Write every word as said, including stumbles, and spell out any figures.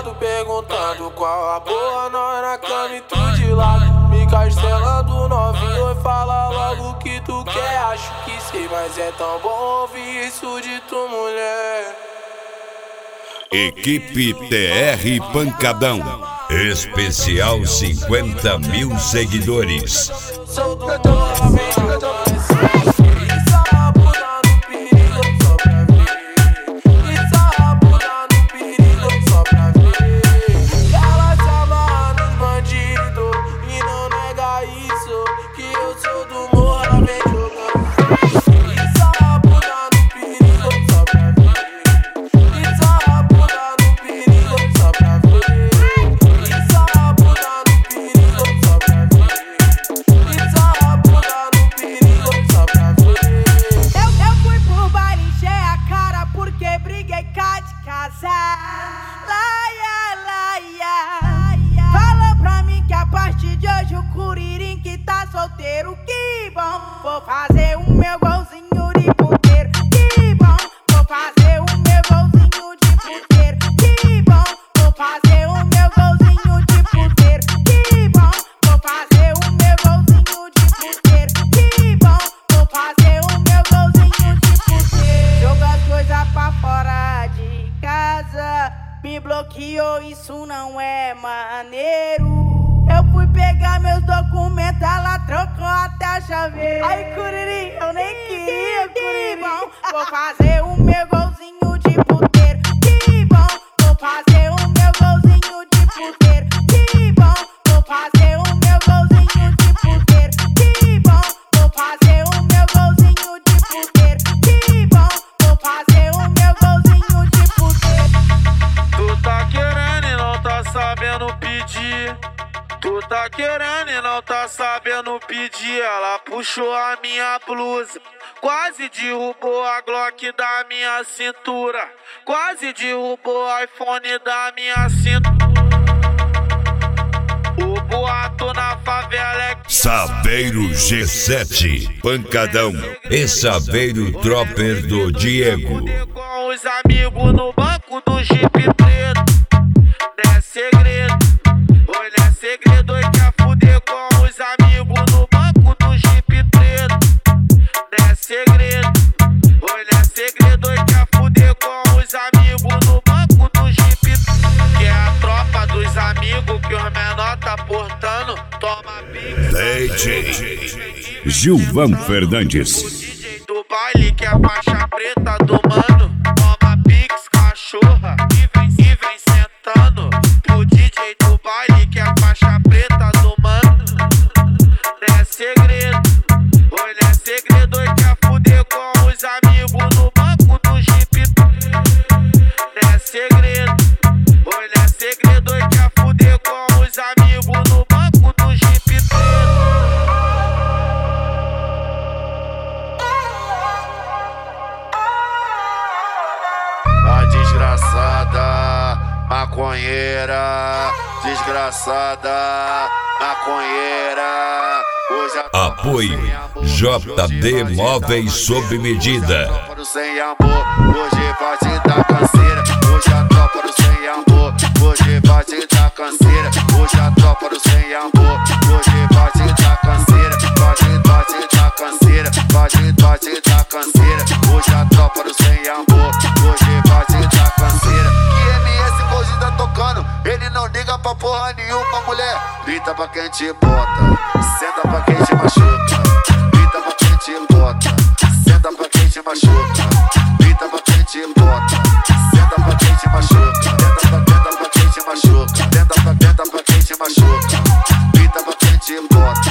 lado, perguntando qual a boa, nós na cama e tu de lado. Me castelando novinho e fala logo o que tu quer. Acho que sei, mas é tão bom ouvir isso de tu, mulher. Equipe T R Pancadão, especial cinquenta mil seguidores. Sou doutor, vem jogar esse. Que bom, vou fazer o meu golzinho de puteiro. Que bom, vou fazer o meu golzinho de puteiro. Que bom, vou fazer o meu golzinho de puteiro. Que bom, vou fazer o meu golzinho de puteiro. Que bom, vou fazer o meu golzinho de puteiro. Joga as coisas pra fora de casa, me bloqueou, isso não é maneiro. Eu fui pegar meus documentos, ela trocou até a chave. Ai, Curiri, eu nem queria, Curiri. Bom, vou fazer o meu golzinho de puteiro. Que bom, vou fazer o meu golzinho de puteiro. Que bom, vou fazer o meu golzinho de puteiro. Que bom, vou fazer o meu golzinho de puteiro. Que bom, vou fazer o meu golzinho de puteiro. Tu tá querendo e não tá sabendo pedir. Tu tá querendo e não tá sabendo pedir. Ela puxou a minha blusa, quase derrubou a Glock da minha cintura, quase derrubou o iPhone da minha cintura. O boato na favela é que Saveiro G sete, Pancadão e Saveiro Dropper do Diego. Com os amigos no banco do Jeep preto. Não é segredo, oi, não é segredo, oi, quer fuder com os amigos no banco do Jeep preto. Não é segredo, oi, não é segredo, oi, quer fuder com os amigos no banco do Jeep preto. Que é a tropa dos amigos que os menor tá portando. Toma pix. D J Gilvan Fernandes. O D J do baile que é a faixa preta do mano. Toma pix, cachorra, e vem, e vem sentando. O D J do baile que é a faixa preta do mano. Não é segredo, oi, não é segredo, oi, quer fuder com os amigos no banco do Jeep. Não é segredo, oi, não é segredo, oi, quer fuder com os amigos no banco do Jeep. A desgraçada maconheira, desgraçada maconheira. Hoje a Apoio J D Móveis sob medida. tropa do sem amor, hoje vai te dar canseira. Hoje a tropa do sem amor, hoje vai te dar canseira. Hoje a tropa do sem amor, hoje vai te dar canseira. Vai te, vai te dar canseira, vai te, vai te dar canseira. Hoje a tropa do sem amor, hoje vai te dar canseira. Que M S hoje tá tocando, ele não liga pra porra nenhuma, mulher. Grita pra quem te bota, senta pra quem te machuca. Grita pra quem te bota, senta pra quem te machuca. Grita pra quem te bota, senta pra quem te machuca. Tenta pra, tenta pra quem te machuca. Tenta pra, tenta pra quem te machuca. Grita pra quem te bota,